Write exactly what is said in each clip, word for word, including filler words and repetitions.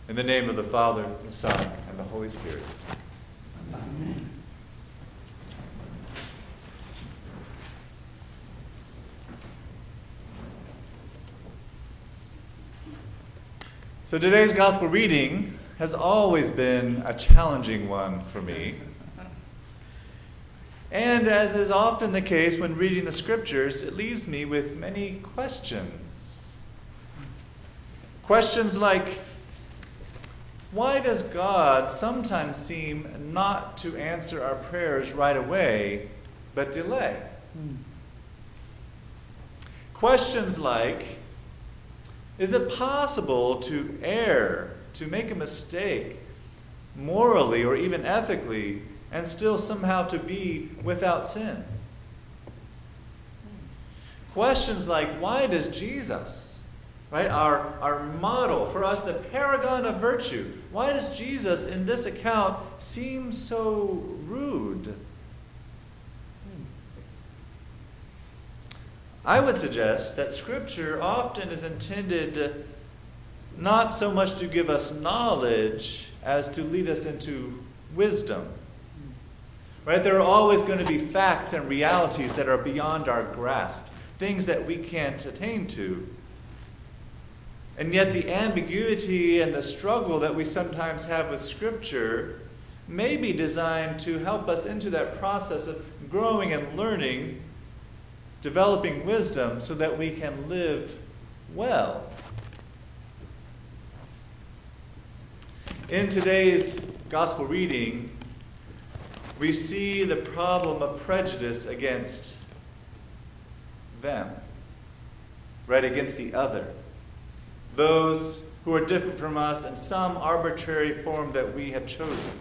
In the name of the Father, the Son, and the Holy Spirit. Amen. So today's gospel reading has always been a challenging one for me. And as is often the case when reading the scriptures, it leaves me with many questions. Questions like, why does God sometimes seem not to answer our prayers right away, but delay? Hmm. Questions like, is it possible to err, to make a mistake, morally or even ethically, and still somehow to be without sin? Questions like, why does Jesus, right, our, our model for us, the paragon of virtue, why does Jesus in this account seem so rude? I would suggest that Scripture often is intended not so much to give us knowledge as to lead us into wisdom. Right? There are always going to be facts and realities that are beyond our grasp, things that we can't attain to. And yet the ambiguity and the struggle that we sometimes have with Scripture may be designed to help us into that process of growing and learning, developing wisdom so that we can live well. In today's gospel reading, we see the problem of prejudice against them, right, against the other. Those who are different from us in some arbitrary form that we have chosen.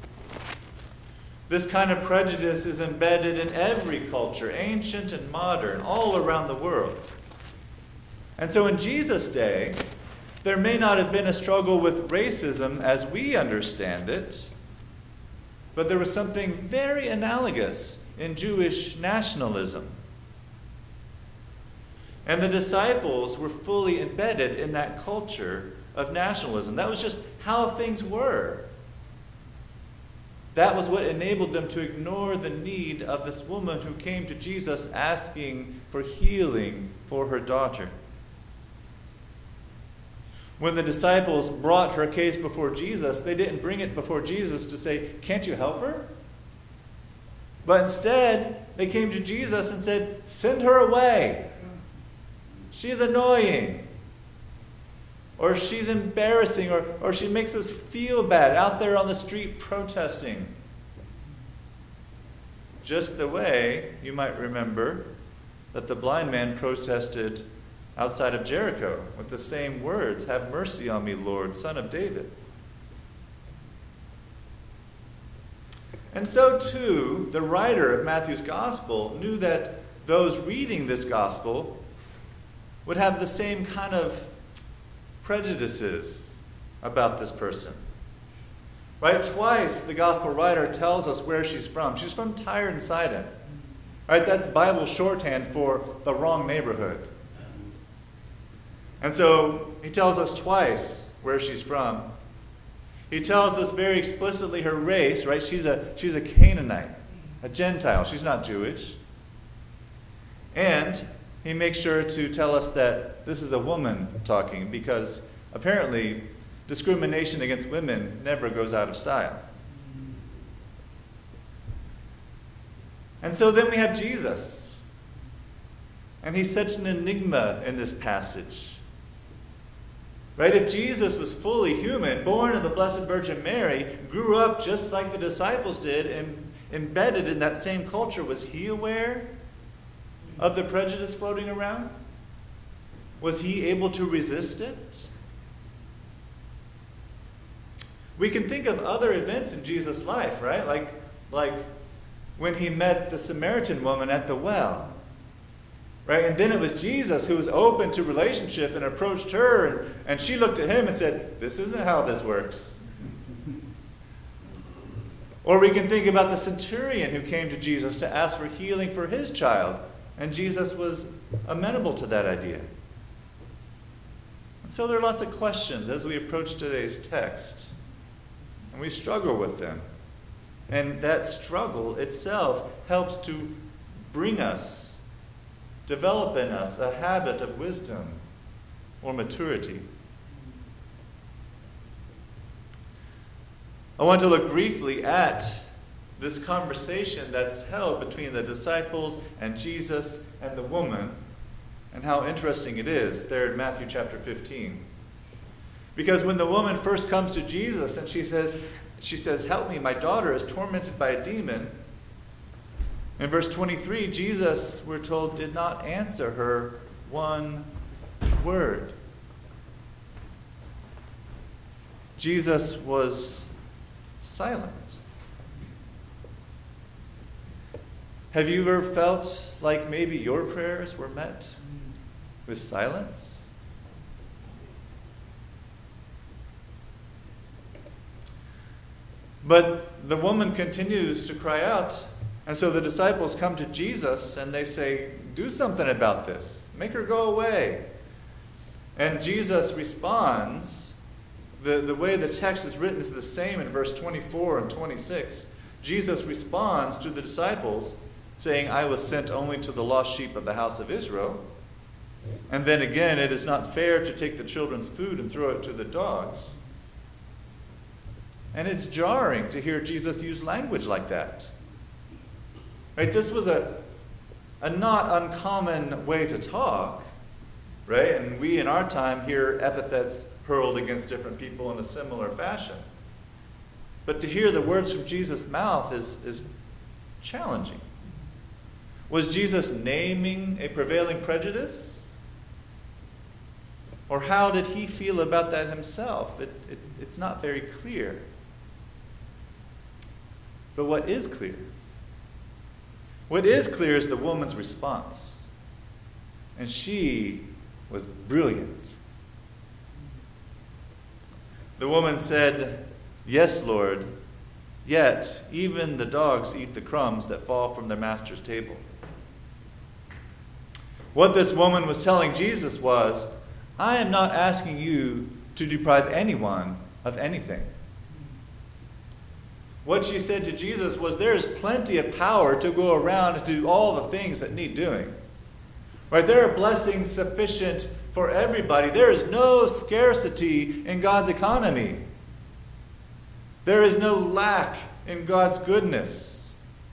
This kind of prejudice is embedded in every culture, ancient and modern, all around the world. And so in Jesus' day, there may not have been a struggle with racism as we understand it, but there was something very analogous in Jewish nationalism. And the disciples were fully embedded in that culture of nationalism. That was just how things were. That was what enabled them to ignore the need of this woman who came to Jesus asking for healing for her daughter. When the disciples brought her case before Jesus, they didn't bring it before Jesus to say, "Can't you help her?" But instead, they came to Jesus and said, "Send her away. She's annoying. Or she's embarrassing, or, or she makes us feel bad out there on the street protesting." Just the way you might remember that the blind man protested outside of Jericho with the same words, "Have mercy on me, Lord, Son of David." And so too, the writer of Matthew's gospel knew that those reading this gospel would have the same kind of prejudices about this person. Right? Twice the gospel writer tells us where she's from. She's from Tyre and Sidon. Right? That's Bible shorthand for the wrong neighborhood. And so he tells us twice where she's from. He tells us very explicitly her race, right? She's a she's a Canaanite, a Gentile. She's not Jewish. And he makes sure to tell us that this is a woman talking, because apparently discrimination against women never goes out of style. And so then we have Jesus. And he's such an enigma in this passage. Right? If Jesus was fully human, born of the Blessed Virgin Mary, grew up just like the disciples did, and embedded in that same culture, was he aware of the prejudice floating around? Was he able to resist it? We can think of other events in Jesus' life, right? Like, like when he met the Samaritan woman at the well. Right? And then it was Jesus who was open to relationship and approached her, and, and she looked at him and said, "This isn't how this works." Or we can think about the centurion who came to Jesus to ask for healing for his child, and Jesus was amenable to that idea. So there are lots of questions as we approach today's text, and we struggle with them. And that struggle itself helps to bring us, develop in us a habit of wisdom or maturity. I want to look briefly at this conversation that's held between the disciples and Jesus and the woman, and how interesting it is there in Matthew chapter fifteen. Because when the woman first comes to Jesus and she says, she says, "Help me, my daughter is tormented by a demon." In verse twenty-three, Jesus, we're told, did not answer her one word. Jesus was silent. Have you ever felt like maybe your prayers were met with silence? But the woman continues to cry out, and so the disciples come to Jesus and they say, "Do something about this. Make her go away." And Jesus responds. The, the way the text is written is the same in verse twenty-four and twenty-six. Jesus responds to the disciples, saying, "I was sent only to the lost sheep of the house of Israel." And then again, "It is not fair to take the children's food and throw it to the dogs." And it's jarring to hear Jesus use language like that. Right? This was a, a not uncommon way to talk, right? And we in our time hear epithets hurled against different people in a similar fashion. But to hear the words from Jesus' mouth is, is challenging. Was Jesus naming a prevailing prejudice? Or how did he feel about that himself? It, it, it's not very clear. But what is clear? What is clear is the woman's response. And she was brilliant. The woman said, "Yes, Lord, yet even the dogs eat the crumbs that fall from their master's table." What this woman was telling Jesus was, "I am not asking you to deprive anyone of anything." What she said to Jesus was, there is plenty of power to go around and do all the things that need doing. Right? There are blessings sufficient for everybody. There is no scarcity in God's economy. There is no lack in God's goodness.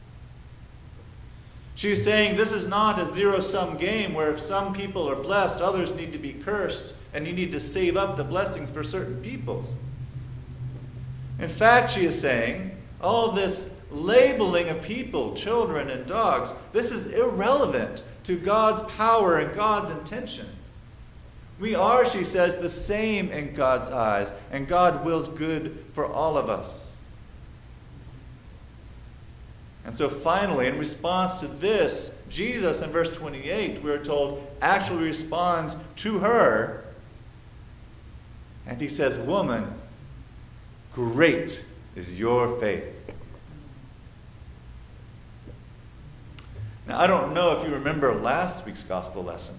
She's saying this is not a zero-sum game where if some people are blessed, others need to be cursed, and you need to save up the blessings for certain peoples. In fact, she is saying, all this labeling of people, children and dogs, this is irrelevant to God's power and God's intention. We are, she says, the same in God's eyes, and God wills good for all of us. And so finally, in response to this, Jesus in verse twenty-eight, we are told, actually responds to her, and he says, "Woman, great is your faith." Now, I don't know if you remember last week's gospel lesson.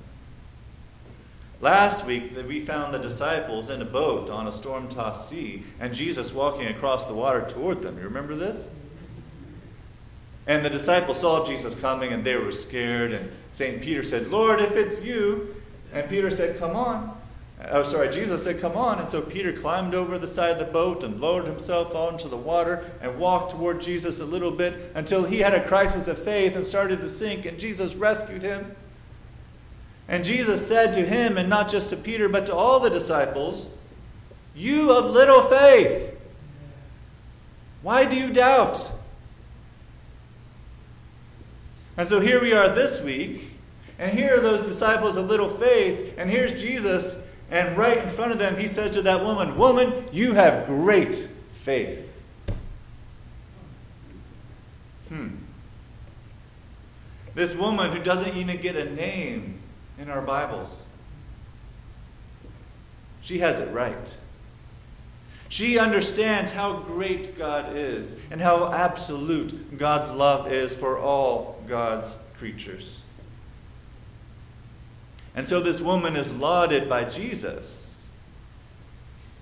Last week, we found the disciples in a boat on a storm-tossed sea, and Jesus walking across the water toward them. You remember this? And the disciples saw Jesus coming, and they were scared, and Saint Peter said, "Lord, if it's you," and Peter said, "Come on." Oh, sorry, Jesus said, "Come on." And so Peter climbed over the side of the boat and lowered himself onto the water and walked toward Jesus a little bit until he had a crisis of faith and started to sink, and Jesus rescued him. And Jesus said to him, and not just to Peter, but to all the disciples, "You of little faith, why do you doubt?" And so here we are this week, and here are those disciples of little faith, and here's Jesus. And right in front of them, he says to that woman, "Woman, you have great faith." Hmm. This woman who doesn't even get a name in our Bibles, she has it right. She understands how great God is and how absolute God's love is for all God's creatures. And so this woman is lauded by Jesus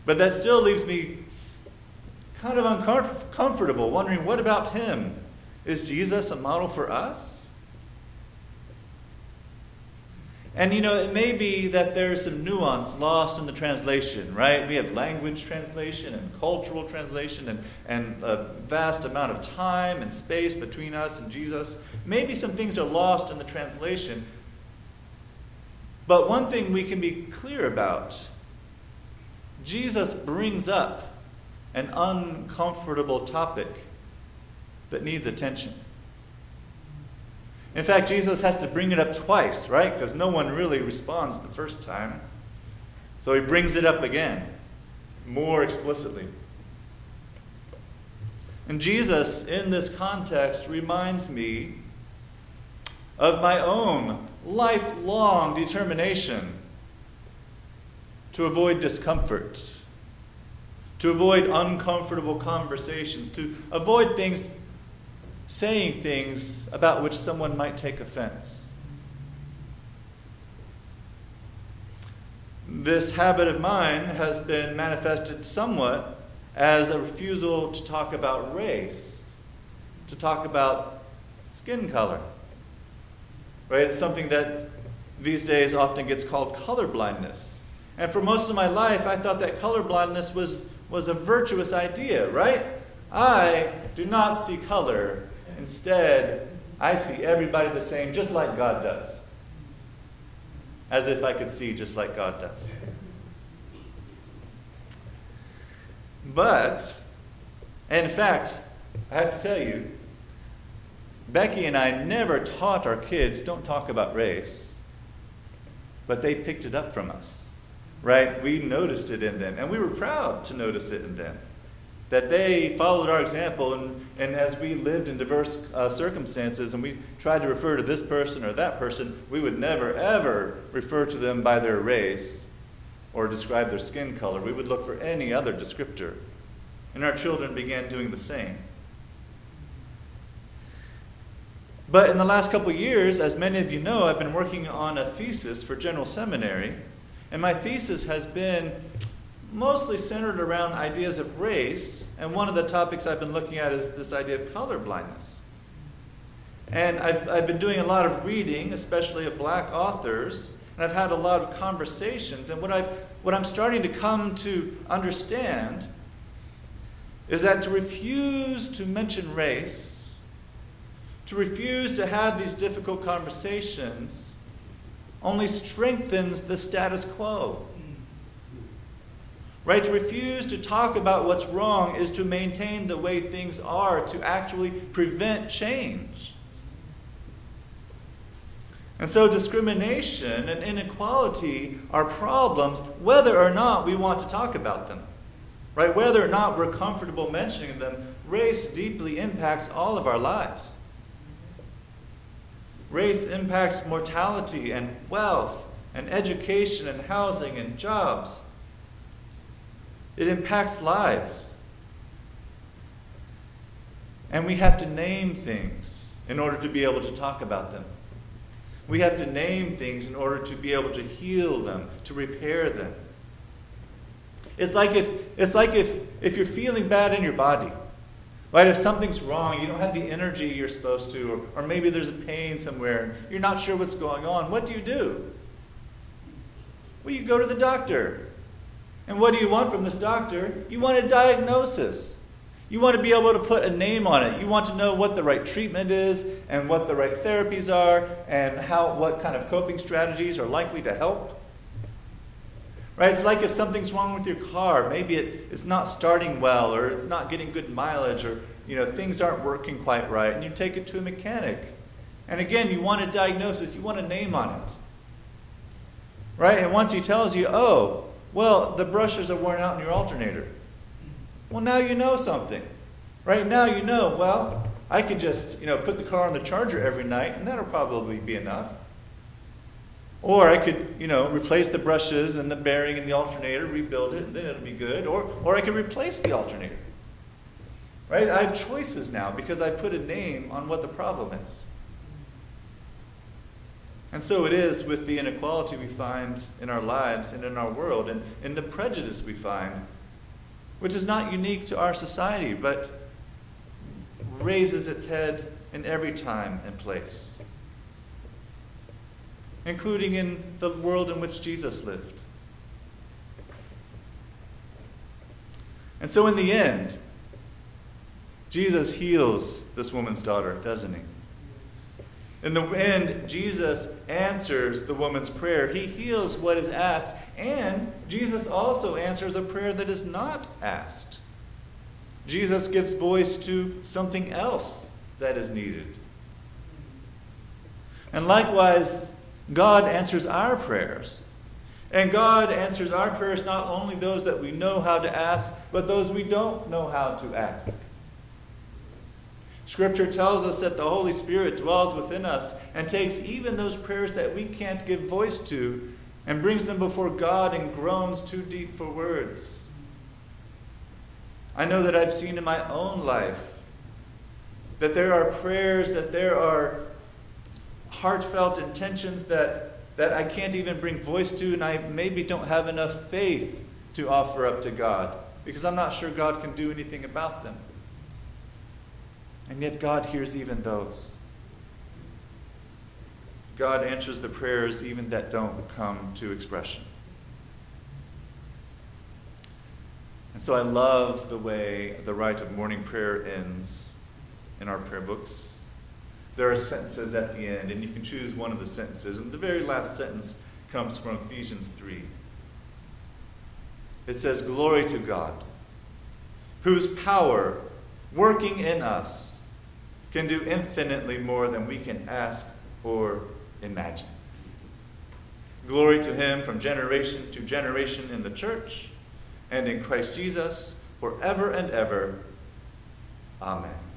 But that still leaves me kind of uncomfortable, wondering, what about him? Is Jesus a model for us? And you know, it may be that there's some nuance lost in the translation, right? We have language translation and cultural translation and, and a vast amount of time and space between us and Jesus. Maybe some things are lost in the translation. But one thing we can be clear about, Jesus brings up an uncomfortable topic that needs attention. In fact, Jesus has to bring it up twice, right? Because no one really responds the first time. So he brings it up again, more explicitly. And Jesus, in this context, reminds me of my own lifelong determination to avoid discomfort, to avoid uncomfortable conversations, to avoid things, saying things about which someone might take offense. This habit of mine has been manifested somewhat as a refusal to talk about race, to talk about skin color. Right? It's something that these days often gets called colorblindness. And for most of my life, I thought that colorblindness was, was a virtuous idea, right? I do not see color. Instead, I see everybody the same, just like God does. As if I could see just like God does. But, and in fact, I have to tell you, Becky and I never taught our kids, don't talk about race, but they picked it up from us, right? We noticed it in them, and we were proud to notice it in them. That they followed our example, and, and as we lived in diverse uh, circumstances, and we tried to refer to this person or that person, we would never, ever refer to them by their race or describe their skin color. We would look for any other descriptor. And our children began doing the same. But in the last couple of years, as many of you know, I've been working on a thesis for General Seminary, and my thesis has been mostly centered around ideas of race, and one of the topics I've been looking at is this idea of color blindness. And I've, I've been doing a lot of reading, especially of black authors, and I've had a lot of conversations, and what, I've, what I'm starting to come to understand is that to refuse to mention race, to refuse to have these difficult conversations, only strengthens the status quo. Right? To refuse to talk about what's wrong is to maintain the way things are, to actually prevent change. And so discrimination and inequality are problems whether or not we want to talk about them. Right? Whether or not we're comfortable mentioning them, race deeply impacts all of our lives. Race impacts mortality and wealth and education and housing and jobs. It impacts lives. And we have to name things in order to be able to talk about them. We have to name things in order to be able to heal them, to repair them. It's like if it's like if, if you're feeling bad in your body. Right? If something's wrong, you don't have the energy you're supposed to, or, or maybe there's a pain somewhere, and you're not sure what's going on. What do you do? Well, you go to the doctor. And what do you want from this doctor? You want a diagnosis. You want to be able to put a name on it. You want to know what the right treatment is and what the right therapies are and how what kind of coping strategies are likely to help. Right? It's like if something's wrong with your car. Maybe it, it's not starting well, or it's not getting good mileage, or you know things aren't working quite right, and you take it to a mechanic. And again, you want a diagnosis. You want a name on it. Right? And once he tells you, oh, well, the brushes are worn out in your alternator. Well, now you know something. Right now you know, well, I can just, you know, put the car on the charger every night, and that'll probably be enough. Or I could, you know, replace the brushes and the bearing in the alternator, rebuild it, and then it'll be good. Or, or I could replace the alternator. Right? I have choices now because I put a name on what the problem is. And so it is with the inequality we find in our lives and in our world, and in the prejudice we find which is not unique to our society, but raises its head in every time and place, including in the world in which Jesus lived. And so in the end, Jesus heals this woman's daughter, doesn't he? In the end, Jesus answers the woman's prayer. He heals what is asked, and Jesus also answers a prayer that is not asked. Jesus gives voice to something else that is needed. And likewise, God answers our prayers. And God answers our prayers, not only those that we know how to ask, but those we don't know how to ask. Scripture tells us that the Holy Spirit dwells within us and takes even those prayers that we can't give voice to and brings them before God in groans too deep for words. I know that I've seen in my own life that there are prayers, that there are heartfelt intentions that that I can't even bring voice to, and I maybe don't have enough faith to offer up to God because I'm not sure God can do anything about them. And yet God hears even those. God answers the prayers even that don't come to expression. And so I love the way the rite of morning prayer ends in our prayer books. There are sentences at the end, and you can choose one of the sentences. And the very last sentence comes from Ephesians three. It says, "Glory to God, whose power, working in us, can do infinitely more than we can ask or imagine." Glory to him from generation to generation in the church and in Christ Jesus forever and ever. Amen.